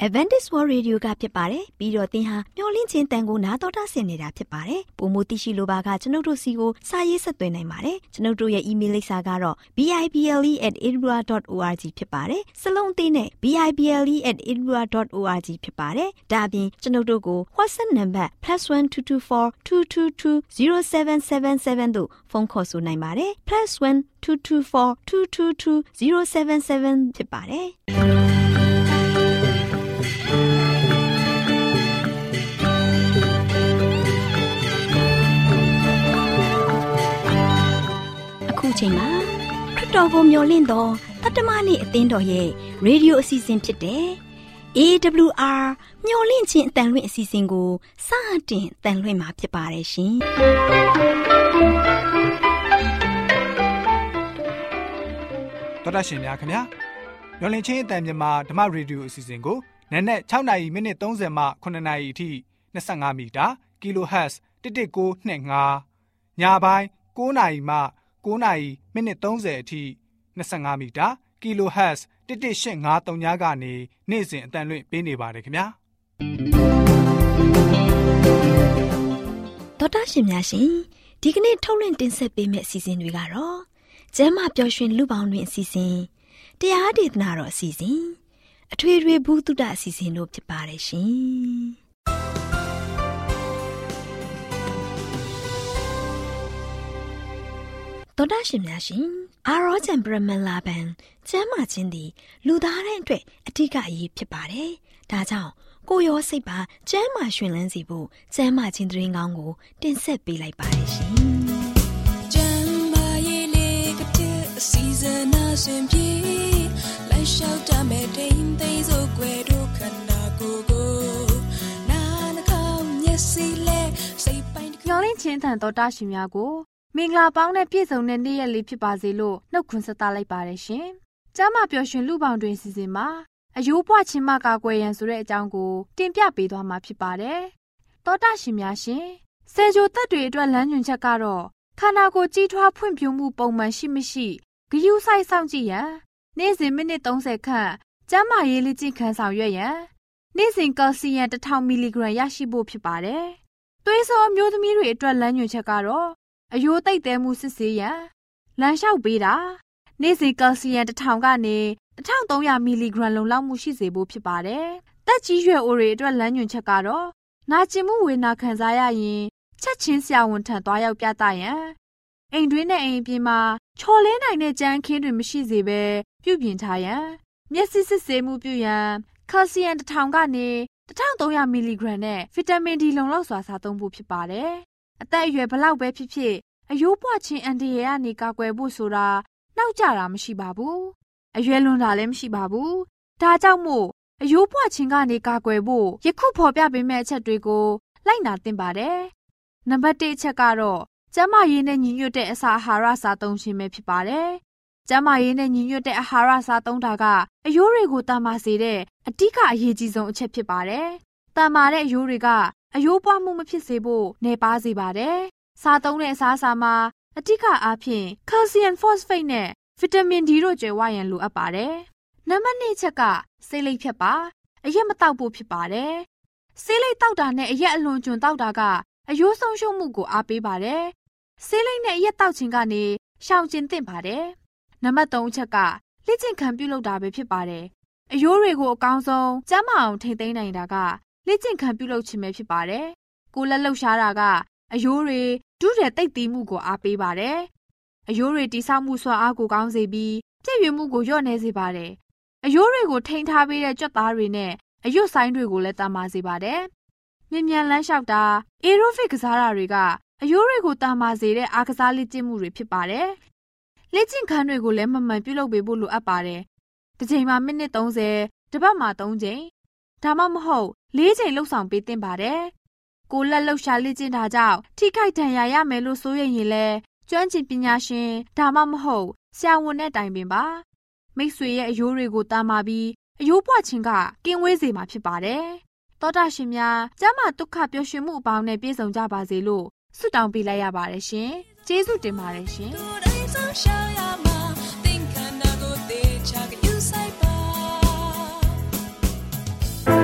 Adventist World Radio ကဖြစ်ပါတယ်။ပြီးတော့သင်ဟာမျှော်လင့်ခြင်းတန်ကိုနာတော်တာဆင်နေတာဖြစ်ပါတယ်။ပုံမသိရှိလိုပါကကျွန်ုပ်တို့စီကိုစာရေးဆက်သွင်းနိုင်ပါတယ်။ကျွန်ုပ်တို့ရဲ့ email လိပ်စာကတော့ bible@edinburgh.org ဖြစ်ပါတယ်။စလုံးအသေးနဲ့ bible@edinburgh.org ဖြစ်ပါတယ်။ဒါအပြင်ကျွန်ုပ်တို့ကို WhatsApp နံပါတ် +1 224 222 0777 တို့ဖုန်းခေါ်ဆိုနိုင်ပါတယ်။ +1 224 222 0777 ဖြစ်ပါတယ်။အခုချိန်မှာခရစ်တော်ကိုမျှော်လင့်သောတတ္တမနေ့အသင်းတော်ရဲ့ရေဒီယိုအစီအစဉ်ဖြစ်တဲ့ AWR မျှော်လင့်ခြင်းအတန်လွင့်အစီအစဉ်ကိုစတင်တန်လွင့်မှာဖြစ်ပါတယ်ရှင်။တော်တာရှင်များခင်ဗျာမျှော်လင့်ခြင်းအတန်မြန်မာဓမ္မရေဒီယိုအစီအစဉ်ကိုနက်နက်6နာရီမိနစ်30မှ9နာရီအထိ25မီတာ kHz 11925ညပိုင်း9နာရီမှ9နာရီမိနစ်30အထိ25မီတာ kHz 11853ညကနေနေ့စဉ်အတန်လွင့်ပေးနေပါတယ်ခင်ဗျာတော်တာရှင်များရှင်ဒီကနေ့ထုတ်လွှင့်တင်ဆက်ပေးမယ့်အစီအစဉ်တွေကတော့ကျမ်းမာပျော်ရွှင်လူပေါင်းတွင်အစီအစဉ်တရားဒေသနာတော်အစီအစဉ်အထွေထွေဘုဒ္ဓအစီအစဉ်တို့ဖြစ်ပါတယ်ရှင်တော်တာရှင်များရှင်အာရောချံပရမန်လာဘန်ကျမ်းမာခြင်းသည်လူသားတိုင်းအတွက်အထူးအရေးဖြစ်ပါတယ်ဒါကြောင့်ကိုယ်ရောစိတ်ပါကျမ်းမာရှင်လန်းစီဖို့ကျမ်းမာခြင်းသတင်းကောင်းကိုတင်ဆက်ပေးလိုက်ပါတယ်ရှင်ကျမ်းမာရေးလေးကတဲ့အစီအစဉ်အစဉ်ပြေလိုက်လျှောက်တမဲ့တိမ်သိမ်းစို့ွယ်တို့ခန္ဓာကိုယ်ကိုနာနှကောင်းမျက်စိလဲစိတ်ပိုင်းမျောလင့်ခြင်းထံတော်တာရှင်များကိုမင်္ဂလာပေါင်းနဲ့ပြည့်စုံတဲ့နေ့ရက်လေးဖြစ်ပါစေလို့နှုတ်ခွန်းဆက်သလိုက်ပါတယ်ရှင်။ကျမ်းမာပျော်ရွှင်လူပေါင်းတွင်စီစဉ်မှာအယိုးပွားခြင်းမကာကွယ်ရန်ဆိုတဲ့အကြောင်းကိုတင်ပြပေးသွားမှာဖြစ်ပါတယ်။တော်တာရှင်များရှင်ဆယ်ချိုသက်တွေအတွက်လမ်းညွှန်ချက်ကတော့ခန္ဓာကိုယ်ကြီးထွားဖွံ့ဖြိုးမှုပုံမှန်ရှိမရှိဂရုစိုက်စောင့်ကြည့်ရန်နေ့စဉ်မိနစ်30ခန့်ကျန်းမာရေးလေ့ကျင့်ခန်းဆောင်ရွက်ရန်နေ့စဉ်ကယ်ဆီယမ်1000 မီလီဂရမ်ရရှိဖို့ဖြစ်ပါတယ်။သွေးစောအမျိုးသမီးတွေအတွက်လမ်းညွှန်ချက်ကတော့အယိုးသိပ်သဲမှုစစ်ဆေးရန်လမ်းလျှောက်ပေးတာနေ့စဉ်ကယ်ဆီယမ်1000ကနေ1300 မီလီဂရမ်လုံလောက်မှုရှိစေဖို့ဖြစ်ပါတယ်။တက်ကြီးရွယ်အိုတွေအတွက်လမ်းညွှန်ချက်ကတော့နာကျင်မှုဝေဒနာခံစားရရင်ချက်ချင်းဆရာဝန်ထံသွားရောက်ပြသရန်အိမ်တွင်းနဲ့အိမ်အပြင်မှာချော်လဲနိုင်တဲ့ကြမ်းခင်းတွေမရှိစေဘဲပြုပြင်ထားရန်မျက်စိစစ်ဆေးမှုပြုရန်ကယ်ဆီယမ်1000ကနေ1300 မီလီဂရမ်နဲ့ဗီတာမင် D လုံလောက်စွာစားသုံးဖို့ဖြစ်ပါတယ်။အသက်အရွယ်ဘလောက်ပဲဖြစ်ဖြစ်အယိုးပွားခြင်းအန္တရာယ်ကနေကာကွယ်ဖို့ဆိုတာနှောက်ကြတာမရှိပါဘူး။အရွယ်လွန်တာလည်းမရှိပါဘူး။ဒါကြောင့်မို့အယိုးပွားခြင်းကနေကာကွယ်ဖို့ယခုဖော်ပြပေးမယ့်အချက်တွေကိုလိုက်နာသင့်ပါတယ်။နံပါတ်1အချက်ကတော့ကျန်းမာရေးနဲ့ညီညွတ်တဲ့အစာအာဟာရစားသုံးခြင်းပဲဖြစ်ပါတယ်။ကျန်းမာရေးနဲ့ညီညွတ်တဲ့အာဟာရစားသုံးတာကအယိုးတွေကိုတန်မာစေတဲ့အဓိကအရေးကြီးဆုံးအချက်ဖြစ်ပါတယ်။တန်မာတဲ့အယိုးတွေကအယိုးပွားမှုမဖြစ်စေဖို့နေပါစေပါတယ်။စားသုံးတဲ့အစားအစာမှာအဓိကအားဖြင့်ကယ်ဆီယမ်ဖော့စဖိတ်နဲ့ဗီတာမင် D တို့ကျွဲဝရန်လိုအပ်ပါတယ်။နံပါတ်2ချက်ကဆေးလိပ်ဖြတ်ပါအရက်မတောက်ဖို့ဖြစ်ပါတယ်။ဆေးလိပ်တောက်တာနဲ့အရက်အလွန်ကျွံတောက်တာကအယိုးဆုံးရှုံးမှုကိုအားပေးပါတယ်။ဆေးလိပ်နဲ့အရက်တောက်ခြင်းကနေရှောင်ကျဉ်သင့်ပါတယ်။နံပါတ်3ချက်ကလေ့ကျင့်ခန်းပြုလုပ်တာပဲဖြစ်ပါတယ်။အယိုးတွေကိုအကောင်းဆုံးကျန်းမာအောင်ထိန်းသိမ်းနိုင်တာကလေ့ကျင့်ခန်းပြုလုပ်ခြင်းပဲဖြစ်ပါတယ်။ကိုယ်လက်လှုပ်ရှားတာကအယိုးတွေဒုတဲ့တိတ်တီးမှုကိုအားပေးပါတယ်။အယိုးတွေတိဆောက်မှုစွမ်းအားကိုကောင်းစေပြီးပြည့်ဝမှုကိုလျော့နေစေပါတယ်။အယိုးတွေကိုထိန်းထားပေးတဲ့ကြွက်သားတွေနဲ့အရွတ်ဆိုင်တွေကိုလည်းတန်မာစေပါတယ်။မြင်မြန်လန်းလျှောက်တာအေရိုဖစ်ကစားတာတွေကအယိုးတွေကိုတန်မာစေတဲ့အားကစားလေ့ကျင့်မှုတွေဖြစ်ပါတယ်။လေ့ကျင့်ခန်းတွေကိုလည်းမှန်မှန်ပြုလုပ်ပေးဖို့လိုအပ်ပါတယ်။တစ်ချိန်မှာမိနစ်30တစ်ပတ်မှာ3ချိန်ဒါမှမဟုတ်4ချိန်လှုပ်ဆောင်ပေးသင့်ပါတယ်။ကိုယ်လက်လှုပ်ရှားလေ့ကျင့်တာကြောင့်ထိခိုက်ဒဏ်ရာရမယ်လို့ဆိုရင်လည်းကျွမ်းကျင်ပညာရှင်ဒါမှမဟုတ်ဆရာဝန်နဲ့တိုင်ပင်ပါမိတ်ဆွေရဲ့အယိုးတွေကိုတန်မာပြီးအယိုးပွားခြင်းကကင်းဝေးစေမှာဖြစ်ပါတယ်။သောတာရှင်များကျမ်းမာဒုက္ခပျော်ရွှင်မှုအပေါင်းနဲ့ပြည့်စုံကြပါစေလို့ဆုတောင်းပေးလိုက်ရပါတယ်ရှင်။ကျေးဇူးတင်ပါတယ်ရှင်။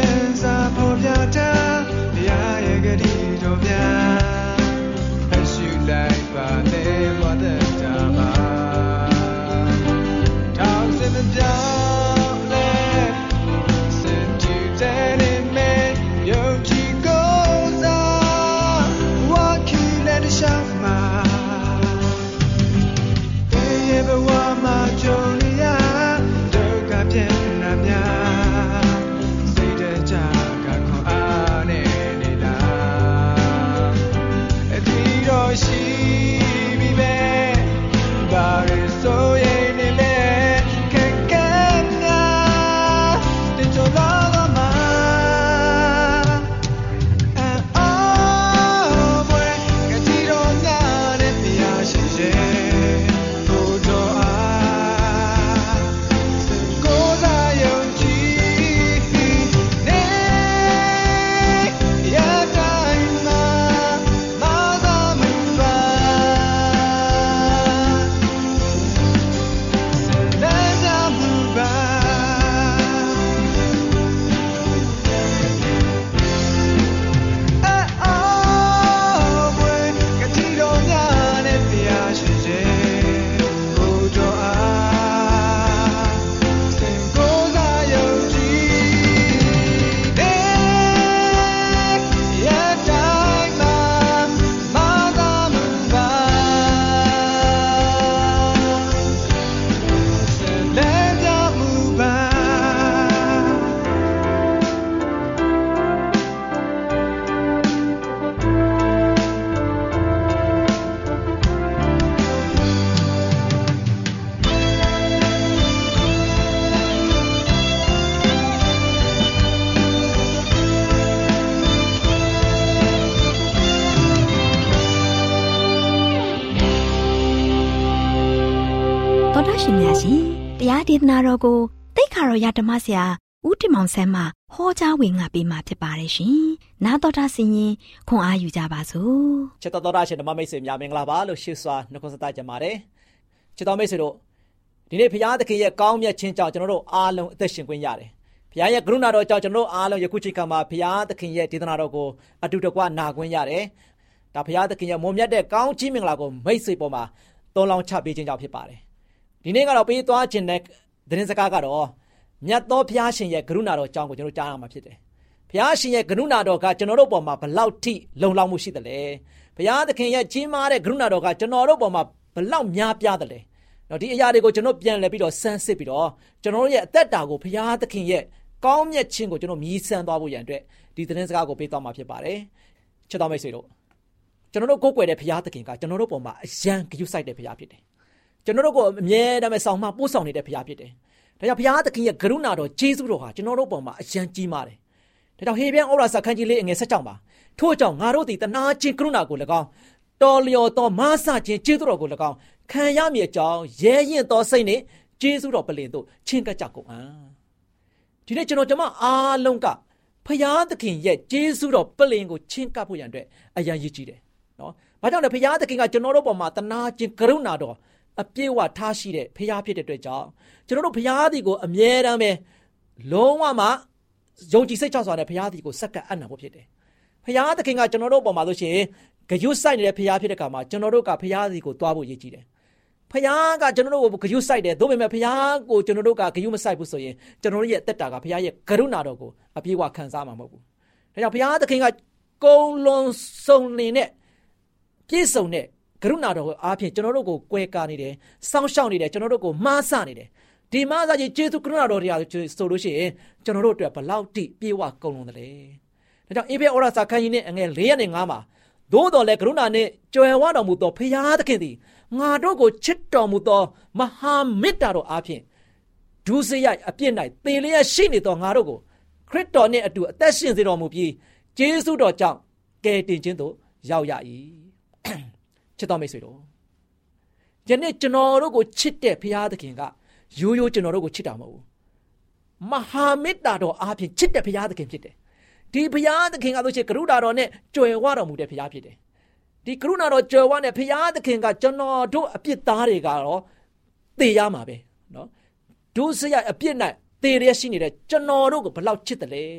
တော်တော်ရှင်များရှင်တရားဒေသနာတော်ကိုတိတ်ခါတော်ရဓမ္မဆရာဦးတင်မောင်ဆန်းမှဟောကြားဝင်ငါပေးมาဖြစ်ပါတယ်ရှင်။နာတော်တာဆင်ရင်ခွန်အားယူကြပါစို့။ချစ်တော်တာရှင်ဓမ္မမိတ်ဆွေများမင်္ဂလာပါလို့ရှေ့စွာနှုတ်ခွန်းဆက်ကြပါတယ်။ချစ်တော်မိတ်ဆွေတို့ဒီနေ့ဘုရားသခင်ရဲ့ကောင်းမြတ်ခြင်းကြောင့်ကျွန်တော်တို့အားလုံးအသက်ရှင်ခွင့်ရတယ်။ဘုရားရဲ့ကရုဏာတော်ကြောင့်ကျွန်တော်တို့အားလုံးယခုချိန်ခါမှာဘုရားသခင်ရဲ့ဒေသနာတော်ကိုအတူတကွနာခွင့်ရတယ်။ဒါဘုရားသခင်ရဲ့မွန်မြတ်တဲ့ကောင်းချီးမင်္ဂလာကိုမိတ်ဆွေပေါ်မှာသုံးလောင်းချပေးခြင်းကြောင့်ဖြစ်ပါတယ်။ဒီနေ့ကတော့ပေးသွားခြင်းတဲ့သတင်းစကားကတော့မြတ်သောဘုရားရှင်ရဲ့ကရုဏာတော်ကြောင့်ကိုကျွန်တော်ကြားရမှာဖြစ်တယ်။ဘုရားရှင်ရဲ့ကရုဏာတော်ကကျွန်တော်တို့ပေါ်မှာဘလောက်ထိလုံလောက်မှုရှိသလဲ။ဘုရားသခင်ရဲ့ကြီးမားတဲ့ကရုဏာတော်ကကျွန်တော်တို့ပေါ်မှာဘလောက်များပြားသလဲ။ဒီအရာတွေကိုကျွန်တော်ပြန်လည်ပြီးတော့ဆန်းစစ်ပြီးတော့ကျွန်တော်ရဲ့အသက်တာကိုဘုရားသခင်ရဲ့ကောင်းမြတ်ခြင်းကိုကျွန်တော်မြည်ဆန်းသွားဖို့ရန်အတွက်ဒီသတင်းစကားကိုပေးသွားမှာဖြစ်ပါတယ်။ချစ်တော်မိတ်ဆွေတို့ကျွန်တော်တို့ကိုးကွယ်တဲ့ဘုရားသခင်ကကျွန်တော်တို့ပေါ်မှာအယံဂရုစိုက်တဲ့ဘုရားဖြစ်တယ်။ကျွန်တော်တို့ကိုအမြဲတမ်းဆောင်မပို့ဆောင်နေတဲ့ဘုရားဖြစ်တယ်။ဒါကြောင့်ဘုရားသခင်ရဲ့ကရုဏာတော်ကျေးဇူးတော်ဟာကျွန်တော်တို့ပေါ်မှာအယံကြီးမားတယ်။ဒါကြောင့်ဟေဗြဲဩဝါစာခန်းကြီးလေးအငယ်16မှာထို့ကြောင့်ငါတို့သည်တနာခြင်းကရုဏာကို၎င်းတော်လျော်သောမဆခြင်းကျေးဇူးတော်ကို၎င်းခံရမည်အကြောင်းရဲရင်သောစိတ်နှင့်ကျေးဇူးတော်ပလင်တို့ချင်းကပ်ကြကုန်အံ့။ဒီနေ့ကျွန်တော်အားလုံးကဘုရားသခင်ရဲ့ကျေးဇူးတော်ပလင်ကိုချင်းကပ်ဖို့ရန်အတွက်အယံရည်ကြီးတယ်နော်။ဘာကြောင့်လဲဘုရားသခင်ကကျွန်တော်တို့ပေါ်မှာတနာခြင်းကရုဏာတော်အပြည့်အဝထားရှိတဲ့ဘုရားဖြစ်တဲ့အတွက်ကြောင့်ကျွန်တော်တို့ဘုရားသည်ကိုအမြဲတမ်းပဲလုံးဝမှယုံကြည်စိတ်ချစွာနဲ့ဘုရားသည်ကိုစက္ကပ်အံ့နာဖို့ဖြစ်တယ်။ဘုရားသခင်ကကျွန်တော်တို့ပေါ်မှာလို့ရှိရင်ဂရုစိုက်နေတဲ့ဘုရားဖြစ်တဲ့အခါမှာကျွန်တော်တို့ကဘုရားသည်ကိုတွားဖို့ရည်ကြည်တယ်။ဘုရားကကျွန်တော်တို့ကိုဂရုစိုက်တယ်သို့ပေမဲ့ဘုရားကိုကျွန်တော်တို့ကဂရုမစိုက်ဘူးဆိုရင်ကျွန်တော်တို့ရဲ့အသက်တာကဘုရားရဲ့ကရုဏာတော်ကိုအပြည့်အဝခံစားမှာမဟုတ်ဘူး။ဒါကြောင့်ဘုရားသခင်ကကုံလုံးစုံနေတဲ့ပြည့်စုံတဲ့ကရုဏာတော်ကိုအားဖြင့်ကျွန်တော်တို့ကိုကွဲကားနေတယ်စောင့်ရှောက်နေတယ်ကျွန်တော်တို့ကိုမှားဆနေတယ်ဒီမှားစားခြင်းကျေးဇူးကရုဏာတော်တွေဆိုလို့ရှိရင်ကျွန်တော်တို့အတွက်ဘလောက်တိပြေဝကုန်လုံးတယ်လေဒါကြောင့်အေဖေဩရစာခန်းကြီးနဲ့အငယ်4နဲ့5မှာသို့တော်လည်းကရုဏာနှင့်ကြွယ်ဝတော်မူသောဘုရားသခင်သည်ငါတို့ကိုချစ်တော်မူသောမဟာမေတ္တာတော်အားဖြင့်ဒုစရိုက်အပြစ်၌သေလျက်ရှိနေသောငါတို့ကိုခရစ်တော်နှင့်အတူအသက်ရှင်စေတော်မူပြီးကျေးဇူးတော်ကြောင့်ကယ်တင်ခြင်းသို့ရောက်ရ၏ချစ်တော်မိတ်ဆွေတို့ယနေ့ကျွန်တော်တို့ကိုချစ်တဲ့ဘုရားသခင်ကရိုးရိုးကျွန်တော်တို့ကိုချစ်တာမဟုတ်ဘူးမဟာမေတ္တာတော်အားဖြင့်ချစ်တဲ့ဘုရားသခင်ဖြစ်တယ်ဒီဘုရားသခင်ကဆိုချစ်ကရုဏာတော်နဲ့ကြွယ်ဝတော်မူတဲ့ဘုရားဖြစ်တယ်ဒီကရုဏာတော်ကြွယ်ဝတဲ့ဘုရားသခင်ကကျွန်တော်တို့အပြစ်သားတွေကတော့သေရမှာပဲเนาะဒုစရိုက်အပြစ်၌သေရရှိနေတဲ့ကျွန်တော်တို့ကိုဘယ်လောက်ချစ်တယ်လဲ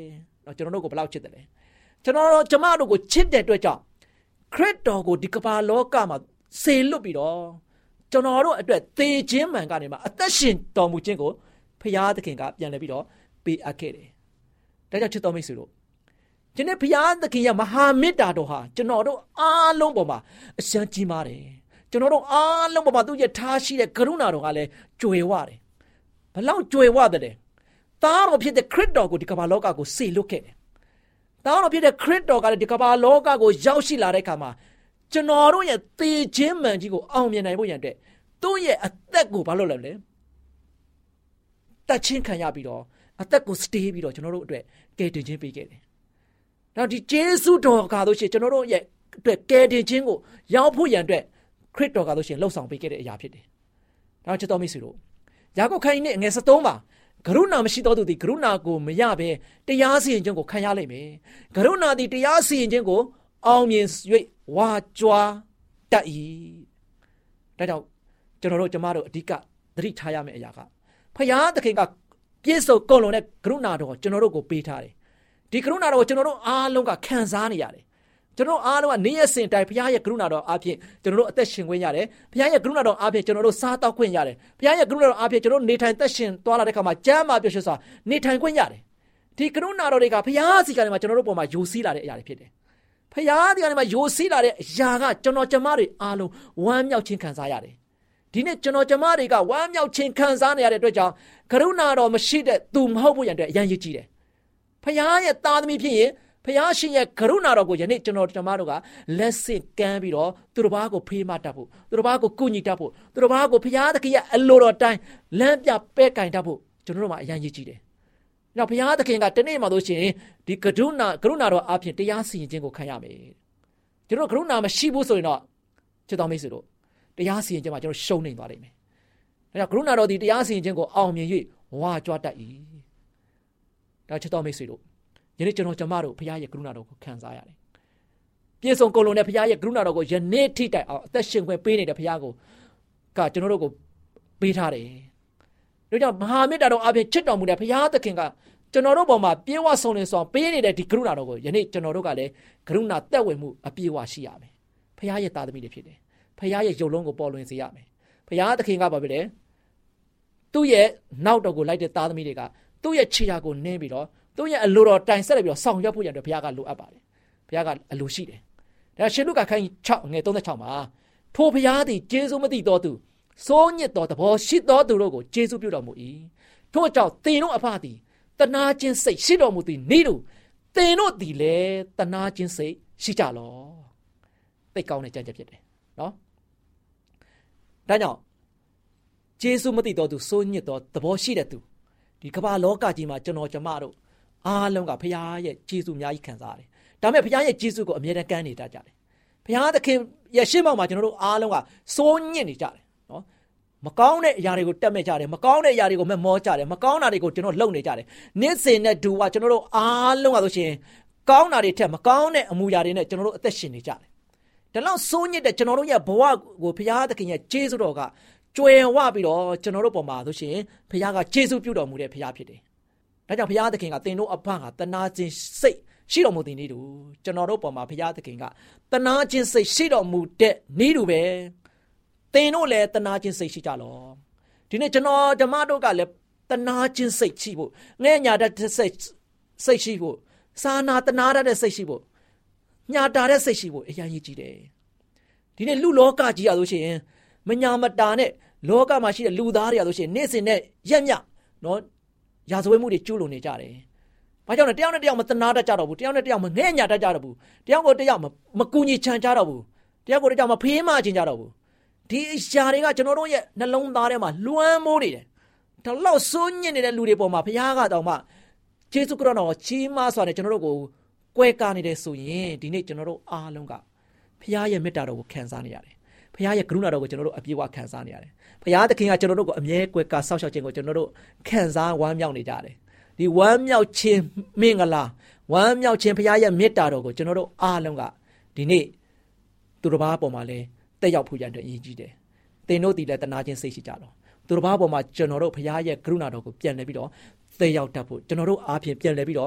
ကျွန်တော်တို့ကိုဘယ်လောက်ချစ်တယ်လဲကျွန်တော်ကျမတို့ကိုချစ်တဲ့အတွက်ကြောင့်ခရစ်တော်ကိုဒီကမ္ဘာလောကမှာစေလွတ်ပြီးတော့ကျွန်တော်တို့အတွက်သေခြင်းမှန်ကနေမှအသက်ရှင်တော်မူခြင်းကိုဖခင်သခင်ကပြန်လည်ပြီးတော့ပေးအပ်ခဲ့တယ်။ဒါကြောင့်ချစ်တော်မိတ်ဆွေတို့ဒီနေ့ဖခင်သခင်ရဲ့မဟာမေတ္တာတော်ဟာကျွန်တော်တို့အားလုံးပေါ်မှာအရှမ်းကြီးမားတယ်။ကျွန်တော်တို့အားလုံးပေါ်မှာသူ့ရဲ့ထားရှိတဲ့ကရုဏာတော်ကလည်းကြွယ်ဝတယ်။ဘလောက်ကြွယ်ဝတယ်။သားတော်ဖြစ်တဲ့ခရစ်တော်ကိုဒီကမ္ဘာလောကကိုစေလွတ်ခဲ့တယ်။သားတော်ဖြစ်တဲ့ခရစ်တော်ကလည်းဒီကမ္ဘာလောကကိုရောက်ရှိလာတဲ့အခါမှာကျွန်တော်တို့ရဲ့သေခြင်းမှန်ကြီးကိုအောင်မြင်နိုင်ဖို့ရန်အတွက်သူ့ရဲ့အသက်ကိုဘာလို့လဲတတ်ချင်းခံရပြီးတော့အသက်ကိုစတေးပြီးတော့ကျွန်တော်တို့အတွက်ကယ်တင်ခြင်းပေးခဲ့တယ်။နောက်ဒီယေရှုတော်ကားလို့ရှိရင်ကျွန်တော်တို့ရဲ့အတွက်ကယ်တင်ခြင်းကိုရောက်ဖို့ရန်အတွက်ခရစ်တော်ကားလို့ရှိရင်လှုပ်ဆောင်ပေးခဲ့တဲ့အရာဖြစ်တယ်။နောက်ချစ်တော်မိတ်ဆွေတို့ယာကုပ်ခန်းကြီးနဲ့ငယ်73မှာကရုဏာမရှိသောသူသည်ကရုဏာကိုမရဘဲတရားစီရင်ခြင်းကိုခံရလိမ့်မယ်။ကရုဏာသည်တရားစီရင်ခြင်းကိုအောင်မြင်၍ဝါကြွားတတ်၏။ဒါကြောင့်ကျွန်တော်တို့ကျမတို့အဓိကသတိထားရမယ့်အရာကဖခင်သခင်ကပြည့်စုံကုန်လုံးတဲ့ကရုဏာတော်ကျွန်တော်တို့ကိုပေးထားတယ်။ဒီကရုဏာတော်ကိုကျွန်တော်တို့အားလုံးကခံစားနေရတယ်။ကျွန်တော်တို့အားလုံးကနေ့ရက်စဉ်တိုင်းဖခင်ရဲ့ကရုဏာတော်အားဖြင့်ကျွန်တော်တို့အသက်ရှင်ခွင့်ရတယ်။ဖခင်ရဲ့ကရုဏာတော်အားဖြင့်ကျွန်တော်တို့စားတောက်ခွင့်ရတယ်။ဖခင်ရဲ့ကရုဏာတော်အားဖြင့်ကျွန်တော်တို့နေထိုင်သက်ရှင်သွားလာတဲ့အခါမှာကျမ်းမာပျော်ရွှင်စွာနေထိုင်ခွင့်ရတယ်။ဒီကရုဏာတော်တွေကဖခင်စီကနေမှကျွန်တော်တို့ပေါ်မှာယိုစီးလာတဲ့အရာတွေဖြစ်တယ်။ဖခင်ဒီကနေမှယိုစီးလာတဲ့အရာကကျွန်တော်ကျမတွေအားလုံးဝမ်းမြောက်ခြင်းခံစားရတယ်။ဒီနေ့ကျွန်တော်ကျမတွေကဝမ်းမြောက်ခြင်းခံစားနေရတဲ့အတွက်ကြောင့်ကရုဏာတော်မရှိတဲ့သူမဟုတ်ဖို့ရန်အတွက်အရန်ရည်ကြီးတယ်။ဖခင်ရဲ့သားသမီးဖြစ်ရင်ဖခင်ရှင်ရဲ့ကရုဏာတော်ကိုယနေ့ကျွန်တော်ကျမတို့ကလက်ဆင့်ကမ်းပြီးတော့သူတစ်ပါးကိုဖေးမတတ်ဖို့သူတစ်ပါးကိုကုညီတတ်ဖို့သူတစ်ပါးကိုဖခင်သခင်ရဲ့အလိုတော်တိုင်းလမ်းပြပဲကင်တတ်ဖို့ကျွန်တော်တို့မှာအရန်ရည်ကြီးတယ်။နောက်ဖခင်သခင်ကတနေ့မှလို့ရှိရင်ဒီကရုဏာတော်အပြင်တရားစီရင်ခြင်းကိုခံရမယ်။ကျွန်တော်ကရုဏာမရှိဘူးဆိုရင်တော့ချစ်တော်မိတ်ဆွေတို့တရားစီရင်ခြင်းမှာကျွန်တော်ရှုံးနေသွားလိမ့်မယ်။ဒါကြောင့်ကရုဏာတော်ဒီတရားစီရင်ခြင်းကိုအောင်မြင်၍ဝါကြွားတတ်၏။ဒါချစ်တော်မိတ်ဆွေတို့ယနေ့ကျွန်တော်ကျမတို့ဘုရားရဲ့ကရုဏာတော်ကိုခံစားရတယ်။ပြည့်စုံကုန်လုံးတဲ့ဘုရားရဲ့ကရုဏာတော်ကိုယနေ့ထိတိုင်အောင်အသက်ရှင်ခွင့်ပေးနေတဲ့ဘုရားကိုကျွန်တော်တို့ကိုပေးထားတယ်။ဒါကြောင့်မဟာမေတ္တာတော်အပြင်ချစ်တော်မူတဲ့ဘုရားသခင်ကကျွန်တော်တို့ပေါ်မှာပြေဝဆုံးလင်းစွာပေးနေတဲ့ဒီကရုဏာတော်ကိုယနေ့ကျွန်တော်တို့ကလည်းကရုဏာသက်ဝင်မှုအပြည့်အဝရှိရမယ်။ဘုရားရဲ့သားသမီးတွေဖြစ်တယ်။ဘုရားရဲ့ရုပ်လုံးကိုပေါ်လွင်စေရမယ်။ဘုရားသခင်ကဘာဖြစ်လဲ။သူ့ရဲ့နောက်တော်ကိုလိုက်တဲ့သားသမီးတွေကသူ့ရဲ့ခြေရာကိုနင်းပြီးတော့သူ့ရဲ့အလိုတော်တိုင်ဆက်လိုက်ပြီးတော့ဆောင်ရွက်ဖို့ရတဲ့ဘုရားကလိုအပ်ပါတယ်။ဘုရားကအလိုရှိတယ်။ဒါရှင်လုကာခန်းကြီး6ငယ်36မှာထိုဘုရားသည်ကျေးဇူးမသိသောသူစိုးညစ်သောသဘောရှိသောသူတို့ကိုကျေးဇူးပြုတော်မူ၏။ထို့ကြောင့်သင်တို့အဖသည်တနာခြင်းစိတ်ရှိတော်မူသည်နည်းတူသင်တို့သည်လည်းတနာခြင်းစိတ်ရှိကြလော့။သိကောင်းတဲ့ကြံ့ကြက်ဖြစ်တယ်နော်။ဒါကြောင့်ကျေးဇူးမသိသောသူစိုးညစ်သောသဘောရှိတဲ့သူဒီကမ္ဘာလောကကြီးမှာကျွန်တော်ကျမတို့အားလုံးကဘုရားရဲ့ကျေးဇူးအများကြီးခံစားရတယ်။ဒါပေမဲ့ဘုရားရဲ့ကျေးဇူးကိုအမြဲတမ်းကမ်းနေတတ်ကြတယ်။ဘုရားသခင်ရဲ့ရှေ့မှောက်မှာကျွန်တော်တို့အားလုံးကစိုးညစ်နေကြတယ်နော်။မကောင်းတဲ့အရာတွေကိုတက်မဲ့ကြတယ်။မကောင်းတဲ့အရာတွေကိုမောကြတယ်။မကောင်းတာတွေကိုကျွန်တော်လုံနေကြတယ်။နေ့စဉ်နဲ့ဒူကကျွန်တော်တို့အားလုံးကဆိုရှင်ကောင်းတာတွေထက်မကောင်းတဲ့အမူအရာတွေနဲ့ကျွန်တော်တို့အသက်ရှင်နေကြတယ်။ဒါလောက်စိုးညစ်တဲ့ကျွန်တော်တို့ရဲ့ဘဝကိုဘုရားသခင်ရဲ့ကျေးဇူးတော်ကကျွယ်ဝပြီးတော့ကျွန်တော်တို့ပေါ်မှာဆိုရှင်ဘုရားကကျေးဇူးပြုတော်မူတဲ့ဘုရားဖြစ်တယ်။ဒါကြောင့်ဘုရားသခင်ကသင်တို့အဖကတနာခြင်းစိတ်ရှိတော်မူသည်နည်းတူကျွန်တော်တို့ပေါ်မှာဘုရားသခင်ကတနာခြင်းစိတ်ရှိတော်မူတဲ့နည်းတူပဲသင်တို့လည်းတနာခြင်းစိတ်ရှိကြလော့။ဒီနေ့ကျွန်တော်ဓမ္မတို့ကလည်းတနာခြင်းစိတ်ရှိဖို့ငဲ့ညာတဲ့စိတ်ရှိဖို့စာနာတနာတဲ့စိတ်ရှိဖို့ညာတာတဲ့စိတ်ရှိဖို့အရင်ကြီးတယ်။ဒီနေ့လူလောကကြီးရလို့ရှိရင်မညာမတာနဲ့လောကမှာရှိတဲ့လူသားတွေရလို့ရှိရင်နေ့စဉ်နဲ့ရက်မြနော်ရာဇဝတ်မှုတွေကျူးလွန်နေကြတယ်။ဘာကြောင့်လဲတယောက်နဲ့တယောက်မတနာတတ်ကြတော့ဘူး။တယောက်နဲ့တယောက်မငဲ့ညာတတ်ကြတော့ဘူး။တယောက်ကိုတယောက်မကူညီချမ်းကြတော့ဘူး။တယောက်ကိုတယောက်မဖေးမခြင်းကြတော့ဘူး။ဒီအရာတွေကကျွန်တော်တို့ရဲ့နှလုံးသားထဲမှာလွှမ်းမိုးနေတယ်။ဒါလောက်စိုးညစ်နေတဲ့လူတွေပေါ်မှာဘုရားကတော့မှယေရှုခရစ်တော်ချီးမွမ်းစွာနဲ့ကျွန်တော်တို့ကိုကွဲကားနေတယ်ဆိုရင်ဒီနေ့ကျွန်တော်တို့အားလုံးကဘုရားရဲ့မေတ္တာတော်ကိုခံစားနေရတယ်။ဘုရားရဲ့ကရုဏာတော်ကိုကျွန်တော်တို့အပြည့်အဝခံစားနေရတယ်။ဘုရားသခင်ကကျွန်တော်တို့ကိုအမြဲကွယ်ကာဆောက်ရှောက်ခြင်းကိုကျွန်တော်တို့ခံစားဝမ်းမြောက်နေကြတယ်။ဒီဝမ်းမြောက်ခြင်းမင်္ဂလာဝမ်းမြောက်ခြင်းဘုရားရဲ့မေတ္တာတော်ကိုကျွန်တော်တို့အားလုံးကဒီနေ့သူတစ်ပါးပေါ်မှာလဲတက်ရောက်ဖို့ရတဲ့အရေးကြီးတယ်။သင်တို့ဒီလည်းတနာခြင်းစိတ်ရှိကြလော။သူတစ်ပါးပေါ်မှာကျွန်တော်တို့ဘုရားရဲ့ကရုဏာတော်ကိုပြန်လဲပြီးတော့တက်ရောက်တတ်ဖို့ကျွန်တော်တို့အားဖြင့်ပြန်လဲပြီးတော့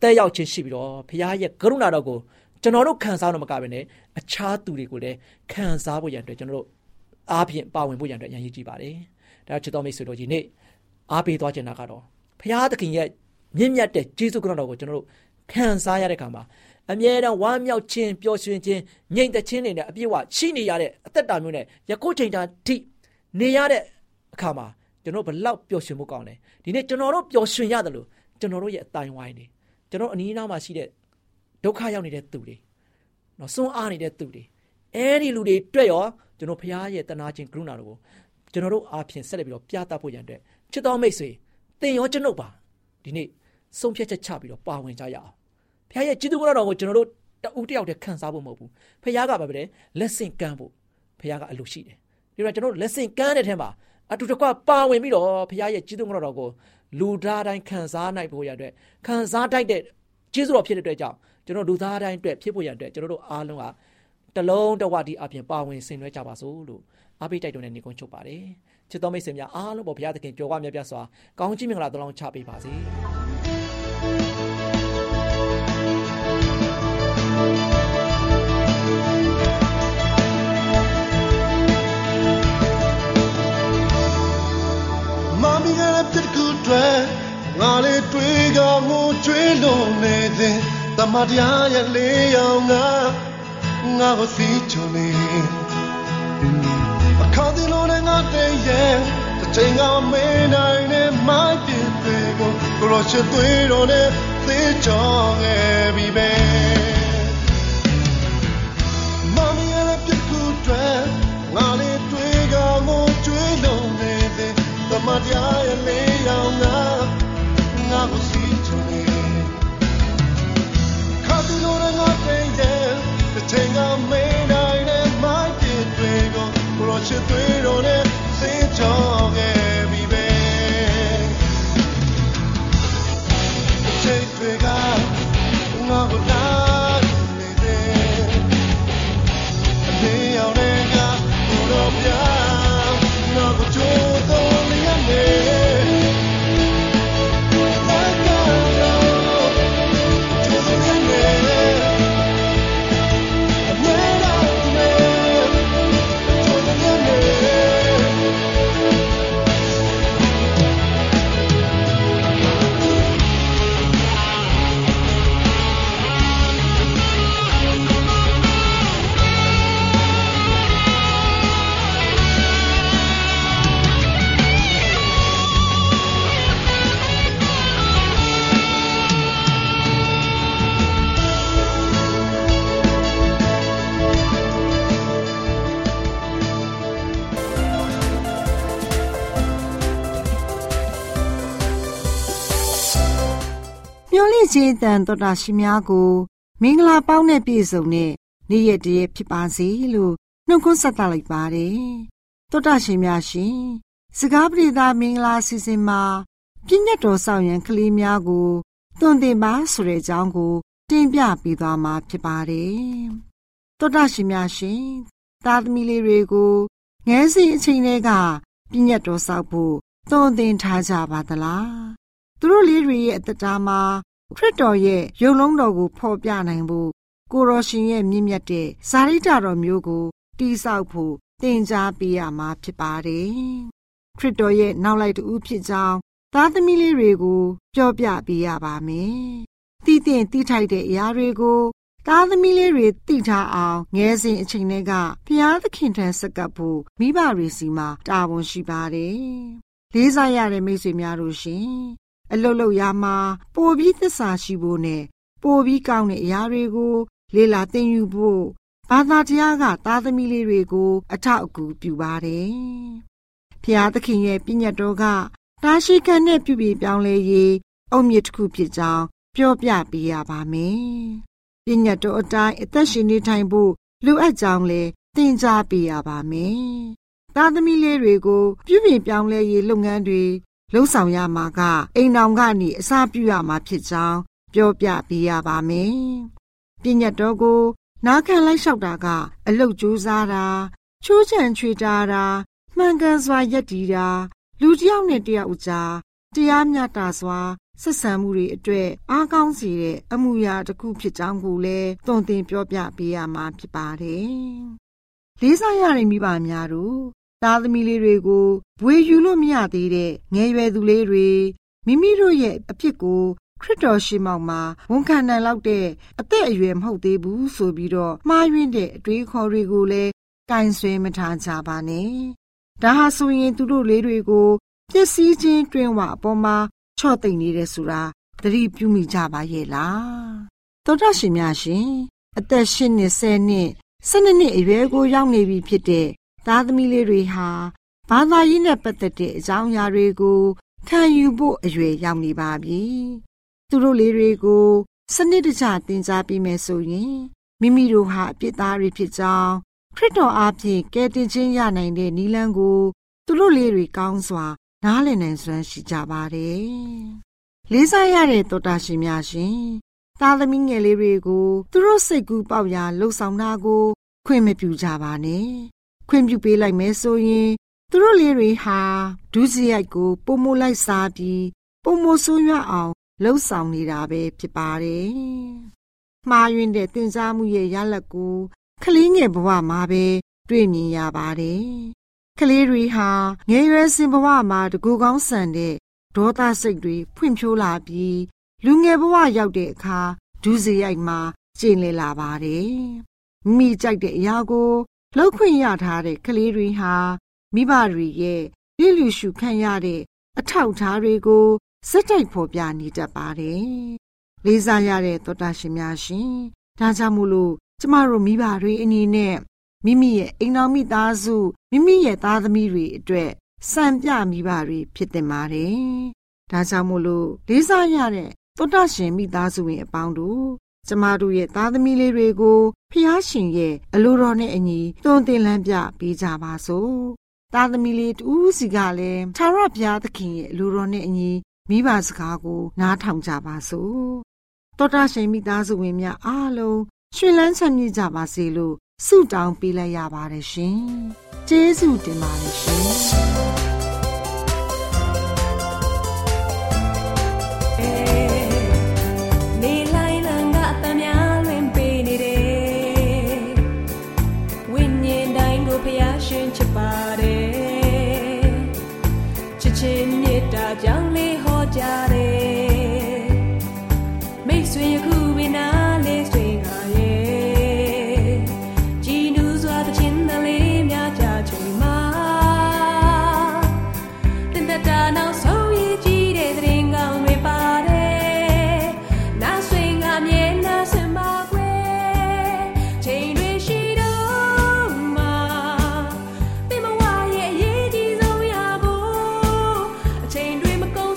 တဲ့ရောက်ခြင်းရှိပြီးတော့ဖခင်ရဲ့ကရုဏာတော်ကိုကျွန်တော်တို့ခံစားတော့မကဘဲနဲ့အခြားသူတွေကိုလည်းခံစားဖို့ရန်အတွက်ကျွန်တော်တို့အားဖြင့်ပါဝင်ဖို့ရန်အတွက်ရည်ရည်ကြည့်ပါတယ်။ဒါချစ်တော်မိတ်ဆွေတို့ကြီးနေ့အားပေးသွားခြင်းတာကတော့ဖခင်သခင်ရဲ့မြင့်မြတ်တဲ့ကျေးဇူးကရုဏာတော်ကိုကျွန်တော်တို့ခံစားရတဲ့အခါမှာအမြဲတမ်းဝမ်းမြောက်ခြင်းပျော်ရွှင်ခြင်းငြိမ်သက်ခြင်းတွေနဲ့အပြည့်အဝရှိနေရတဲ့အသက်တာမျိုးနဲ့ယခုချိန်တာထိနေရတဲ့အခါမှာကျွန်တော်ဘလောက်ပျော်ရွှင်မှုကောင်းတယ်ဒီနေ့ကျွန်တော်တို့ပျော်ရွှင်ရတယ်လို့ကျွန်တော်တို့ရဲ့အတိုင်းဝိုင်းနေကျွန်တော်အနီးအနားမှာရှိတဲ့ဒုက္ခရောက်နေတဲ့သူတွေနော်စွန့်အားနေတဲ့သူတွေအဲဒီလူတွေတွေ့ရောကျွန်တော်ဖခင်ရဲ့တနာခြင်းကရုဏာတော်ကိုကျွန်တော်တို့အားဖြင့်ဆက်လက်ပြီးတော့ပြသဖို့ရန်အတွက်ချစ်တော်မိတ်ဆွေသင်ရောကျွန်ုပ်ပါဒီနေ့ဆုံးဖြတ်ချက်ချပြီးတော့ပါဝင်ကြရအောင်ဖခင်ရဲ့ကျေးဇူးကရုဏာတော်ကိုကျွန်တော်တို့တဦးတယောက်တည်းခံစားဖို့မဟုတ်ဘူးဖခင်ကပါပဲလက်ဆင့်ကမ်းဖို့ဖခင်ကအလိုရှိတယ်ဒီတော့ကျွန်တော်တို့လက်ဆင့်ကမ်းတဲ့ထဲမှာအတူတကွပါဝင်ပြီးတော့ဖခင်ရဲ့ကျေးဇူးကရုဏာတော်ကိုလူသားတိုင်းခံစားနိုင်ဖို့ရတဲ့ခံစားတတ်တဲ့ကျေးဇူးတော်ဖြစ်တဲ့အတွက်ကြောင့်ကျွန်တော်လူသားတိုင်းအတွက်ဖြစ်ဖို့ရတဲ့ကျွန်တော်တို့အားလုံးကတလုံးတဝတီအပြင်ပါဝင်ဆင်နွှဲကြပါစို့လို့အားပေးတိုက်တွန်းနေကုန်းချုပ်ပါတယ်ချစ်တော်မိတ်ဆွေများအားလုံးပေါ်ဘုရားသခင်ကြော်ဝါမြတ်ပြစွာကောင်းချီးမင်္ဂလာတော်လုံးချပေးပါစေငါလေးတွေ့ကငိုကြွေးလုံးနေတဲ့တမတရားရဲ့လေးရောင်ငါကိုစီချွန်နေအခါဒီလိုနဲ့ငါတည်းရဲ့တစ်ချိန်ကမေးနိုင်တဲ့မိုက်ပြည့်တွေကိုကိုလိုချစ်သွေးတော်နဲ့သိချောင်းခဲ့ပြီပဲမမီရဲ့ပြစ်ကူတွေငါလေးတွေ့ကငိုကြွေးလုံးနေတဲ့တမတရားရဲ့လေးရောင်ငါကိုစီချွန်နေခါတူလိုငါတဲ့တဲ့ချိန်ကမေးနိုင်တဲ့မိုက်ပြည့်တွေကိုကိုလိုချစ်သွေးတော်နဲ့သိချောင်းခဲ့ပြီပဲချိန်တွေကငါကိုလာနေတယ်အနေအောင်နဲ့ကကိုလိုပြငါကိုကြိုးတော်နေရတယ်ခြေတန်တော်တာရှင်များကိုမင်္ဂလာပေါင်းနဲ့ပြည့်စုံတဲ့နေ့ရက်တည်းဖြစ်ပါစေလို့နှုတ်ခွန်းဆက်သလိုက်ပါတယ်တော်တာရှင်များရှင်စကားပရိသတ်မင်္ဂလာစီစဉ်မှာပြည့်ညတ်တော်ဆောင်ရန်ကလေးများကိုတွင်တင်ပါဆိုတဲ့အကြောင်းကိုတင်ပြပေးသွားမှာဖြစ်ပါတယ်တော်တာရှင်များရှင်သားသမီးလေးတွေကိုငယ်စဉ်အချိန်တွေကပြည့်ညတ်တော်ဆောက်ဖို့တွင်တင်ထားကြပါသလားသူတို့လေးတွေရဲ့အသက်တာမှာခရစ်တော်ရဲ့ရုပ်လုံးတော်ကိုဖော်ပြနိုင်ဖို့ကိုရောရှင်ရဲ့မြင့်မြတ်တဲ့ဇာတိတော်မျိုးကိုတည်ဆောက်ဖို့သင်ကြားပေးရမှာဖြစ်ပါတယ်။ခရစ်တော်ရဲ့နောက်လိုက်တူဖြစ်ကြောင်းသားသမီးလေးတွေကိုပြောပြပေးရပါမယ်။သိတဲ့သိထိုက်တဲ့အရာတွေကိုသားသမီးလေးတွေသိထားအောင်ငယ်စဉ်အချိန်တွေကဘုရားသခင်ထံဆက်ကပ်ဖို့မိဘတွေစီမှာတာဝန်ရှိပါတယ်။လေးစားရတဲ့မိတ်ဆွေများတို့ရှင်အလုတ်လုတ်ရမှာပိုပြီးသစ္စာရှိဖို့နဲ့ပိုပြီးကောင်းတဲ့အရာတွေကိုလေ့လာသင်ယူဖို့ဘာသာတရားကသားသမီးလေးတွေကိုအထောက်အကူပြုပါတယ်။ဖျားသခင်ရဲ့ပြည့်ညတ်တော်ကတာရှိခံနဲ့ပြုပြီးပြောင်းလဲရေးအုတ်မြစ်တစ်ခုဖြစ်ကြောင်းပြောပြပေးရပါမယ်။ပြည့်ညတ်တော်အတိုင်းအသက်ရှင်နေထိုင်ဖို့လိုအပ်ကြောင်းလည်းသင်ကြားပေးရပါမယ်။သားသမီးလေးတွေကိုပြုပြင်ပြောင်းလဲရေးလုပ်ငန်းတွေလှုပ်ဆောင်ရမှာကအိမ်တော်ကနေအစပြုရမှာဖြစ်ကြောင်းပြောပြပေးရပါမယ်။ပြည့်ညတ်တော်ကိုနားခံလိုက်လျှောက်တာကအလုတ်ကြိုးစားတာချိုးချံချွေတာတာမှန်ကန်စွာယက်တီတာလူတစ်ယောက်နဲ့တစ်ယောက်ကြားတရားမျှတစွာဆက်ဆံမှုတွေအတွက်အားကောင်းစေတဲ့အမှုရာတစ်ခုဖြစ်ကြောင်းကိုလည်းသွန်သင်ပြောပြပေးရမှာဖြစ်ပါတယ်။လေးစားရတဲ့မိဘများတို့သားသမီးလေးတွေကိုဘွေယူလို့မရသေးတဲ့ငယ်ရွယ်သူလေးတွေမိမိတို့ရဲ့အဖြစ်ကိုခရစ်တော်ရှိမောက်မှာဝန်ခံနိုင်လောက်တဲ့အသက်အရွယ်မဟုတ်သေးဘူးဆိုပြီးတော့မှားယွင်းတဲ့အတွေးခေါ်တွေကိုလည်းကင်ဆွဲမထားကြပါနဲ့။ဒါဟာဆိုရင်သူတို့လေးတွေကိုပျက်စီးခြင်းတွင်ဝအပေါ်မှာချော့သိမ့်နေတဲ့ဆိုတာသတိပြုမိကြပါရဲ့လား။သောတာရှင်များရှင်အသက်8နှစ်10နှစ်12နှစ်အရွယ်ကိုရောက်နေပြီဖြစ်တဲ့သားသမီးလေးတွေဟာဘာသာရေးနဲ့ပတ်သက်တဲ့အကြောင်းအရာတွေကိုခံယူဖို့အရွယ်ရောက်နေပါပြီ။သူတို့လေးတွေကိုစနစ်တကျသင်ကြားပေးမယ်ဆိုရင်မိမိတို့ဟာအပြစ်သားတွေဖြစ်ကြောင်းခရစ်တော်အားဖြင့်ကယ်တင်ခြင်းရနိုင်တဲ့နည်းလမ်းကိုသူတို့လေးတွေကောင်းစွာနားလည်နိုင်စွမ်းရှိကြပါတယ်။လေးစားရတဲ့သောတာရှင်များရှင်သားသမီးငယ်လေးတွေကိုသူတို့စိတ်ကူးပေါက်ရာလှုပ်ဆောင်တာကိုခွင့်မပြုကြပါနဲ့။ခွင့်ပြုပေးလိုက်မယ်ဆိုရင်သူတို့လေးတွေဟာဒုစရိုက်ကိုပုံမလိုက်စားပြီးပုံမဆိုးရွားအောင်လှုပ်ဆောင်နေတာပဲဖြစ်ပါတယ်။မှားယွင်းတဲ့သင်ကြားမှုရဲ့ရလဒ်ကိုကလေးငယ်ဘဝမှာပဲတွေ့မြင်ရပါတယ်။ကလေးတွေဟာငယ်ရွယ်စဉ်ဘဝမှာတကူကောင်းဆန်တဲ့ဒေါသစိတ်တွေဖွံ့ဖြိုးလာပြီးလူငယ်ဘဝရောက်တဲ့အခါဒုစရိုက်မှာကျင့်လည်လာပါတယ်။မိကြိုက်တဲ့အရာကိုလှုပ်ခွင့်ရထားတဲ့ကလေးတွေဟာမိဘတွေရဲ့ပြည့်လူရှုခံရတဲ့အထောက်အထားတွေကိုစက်တိုက်ဖော်ပြနေတတ်ပါတယ်။လေးစားရတဲ့သောတာရှင်များရှင်ဒါကြောင့်မို့လို့ကျမတို့မိဘတွေအနေနဲ့မိမိရဲ့အိမ်တော်မိသားစုမိမိရဲ့သားသမီးတွေအတွက်စံပြမိဘတွေဖြစ်တင်ပါတယ်။ဒါကြောင့်မို့လို့လေးစားရတဲ့သောတာရှင်မိသားစုဝင်အပေါင်းတို့ကျမတို့ရဲ့သားသမီးလေးတွေကိုဖျားရှင်ရဲ့အလိုတော်နဲ့အညီသွန်သင်လန်းပြပေးကြပါစို့။သားသမီးလေးတူးစီကလည်းထာဝရဘုရားသခင်ရဲ့အလိုတော်နဲ့အညီမိဘစကားကိုနားထောင်ကြပါစို့။သောတာရှင်မိသားစုဝင်များအားလုံးရှင်လန်းချမ်းမြေ့ကြပါစေလို့ဆုတောင်းပေးလိုက်ရပါတယ်ရှင်။ကျေးဇူးတင်ပါတယ်ရှင်။ကြောင့်လေးဟောကြတယ်မိတ်ဆွေယခုပင်နာလေးဆွေငါရဲ့ကြည်နူးစွာသခြင်းတလေးများကြချိန်မှာတင်တတာနောက်ဆုံးရည်ကြည်တဲ့သရင်ကောင်းတွေပါတယ်နာဆွေငါမြဲနာစင်ပါကွယ်ချိန်တွေရှိတော့မှာတင်မဝရဲ့အရေးကြီးဆုံးရဖို့အချိန်တွေ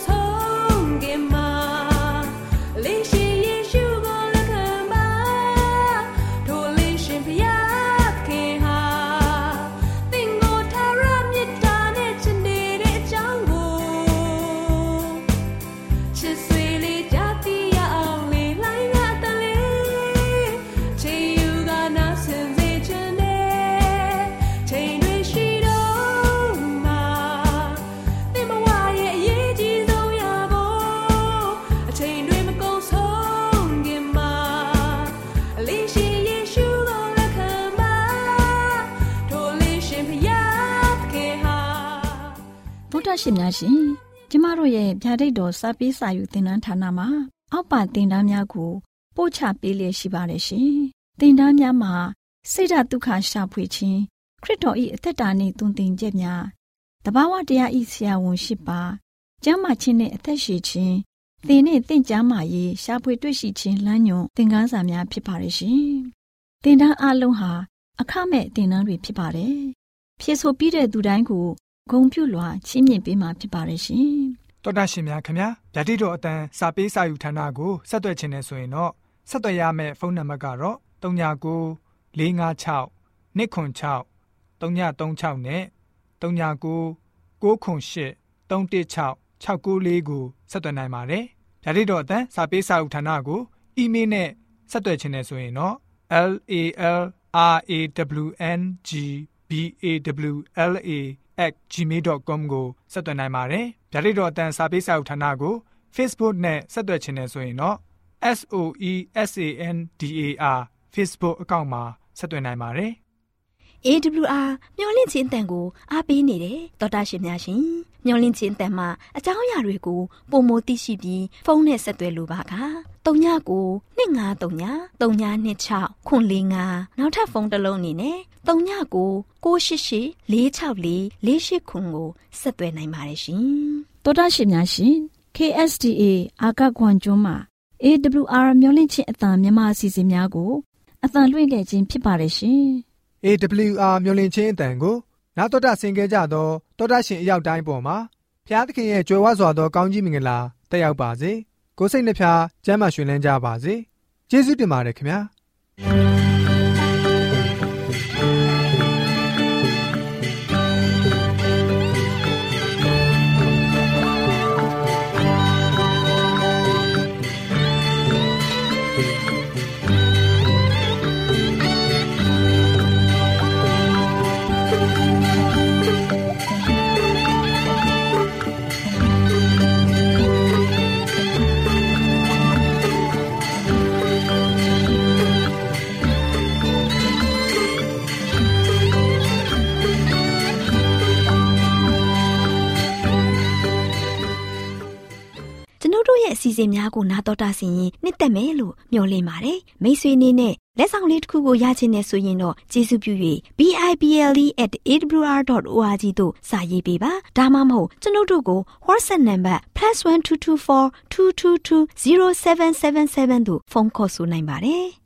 ရှင်များရှင်ကျမတို့ရဲ့ဗျာဒိတ်တော်စာပေးစာယူသင်တန်းဌာနမှာအောက်ပါသင်တန်းများကိုပို့ချပေးလျက်ရှိပါတယ်ရှင်သင်တန်းများမှာစိတ်ဓာတ်ဒုက္ခရှာဖွေခြင်းခရစ်တော်၏အသက်တာနှင့်သွန်သင်ချက်များတဘာဝတရား၏ဆရာဝန်ရှိပါကျမ်းမာခြင်းနှင့်အသက်ရှည်ခြင်းသင်နှင့်သင်ကျမ်းမာရေးရှာဖွေတွေ့ရှိခြင်းလမ်းညွန်သင်ခန်းစာများဖြစ်ပါတယ်ရှင်သင်တန်းအလုံးဟာအခမဲ့သင်တန်းတွေဖြစ်ပါတယ်ဖြည့်ဆို့ပြီးတဲ့သူတိုင်းကိုဂုဏ်ပြုလွှာချီးမြှင့်ပေးမှာဖြစ်ပါတယ်ရှင်။တော်တာရှင်များခင်ဗျာဗျာဒိတ်တော်အတန်းစာပေးစာယူဌာနကိုဆက်သွယ်ခြင်းနဲ့ဆိုရင်တော့ဆက်သွယ်ရမယ့်ဖုန်းနံပါတ်ကတော့39 656 296 336နဲ့39 98 316 694ကိုဆက်သွယ်နိုင်ပါတယ်။ဗျာဒိတ်တော်အတန်းစာပေးစာယူဌာနကိုအီးမေးလ်နဲ့ဆက်သွယ်ခြင်းနဲ့ဆိုရင်တော့LALRAWNGBAWLA@gmail.com ကိုဆက်သွင်းနိုင်ပါတယ်။ဗျာဒိတ်တော်အတန်းစာပေးစာဥထာဏာကို Facebook နဲ့ဆက်သွယ်ခြင်းနဲ့ဆိုရင်တော့ SOESANDAR Facebook အကောင့်မှာဆက်သွယ်နိုင်ပါတယ်။ AWR မျော်လင့်ခြင်းအတန်ကိုအားပေးနေတယ်တော်တာရှင်များရှင်မျော်လင့်ခြင်းအတန်မှာအကြောင်းအရာတွေကိုပုံမသိရှိပြီးဖုန်းနဲ့ဆက်သွယ်လိုပါက39 2539 3926 445နောက်ထပ်ဖုန်းတစ်လုံးအနေနဲ့39 688 464 489ကိုဆက်သွယ်နိုင်ပါတယ်ရှင်တော်တာရှင်များရှင် KSTA အာကခွန်ကျွန်းမှာ AWR မျော်လင့်ခြင်းအတန်မြန်မာအစီအစဉ်များကိုအတန်လွှင့်ခဲ့ခြင်းဖြစ်ပါတယ်ရှင် AWR မျော်လင့်ခြင်းအတန်ကိုနာတော်တာဆင် gay ကြတော့တော်တာရှင်အရောက်တိုင်းပေါ်မှာဖျားသခင်ရဲ့ကြွယ်ဝစွာသောကောင်းကြီးမင်္ဂလာတက်ရောက်ပါစေကိုယ်စိတ်နှဖျားကျမ်းမာရွှင်လန်းကြပါစေကျေးဇူးတင်ပါတယ်ခင်ဗျာအစီအစဉ်များကိုနားတော်တာဆင်ရင်နှစ်သက်မယ်လို့မျှော်လင့်ပါတယ်မိတ်ဆွေအနေနဲ့လက်ဆောင်လေးတစ်ခုကိုရချင်နေဆိုရင်တော့ကျေးဇူးပြု၍bible@awr.org သို့စာရေးပေးပါဒါမှမဟုတ်ကျွန်ုပ်တို့ကို WhatsApp နံပါတ် +1224 222 0777 သို့ဖုန်းခေါ်ဆိုနိုင်ပါတယ်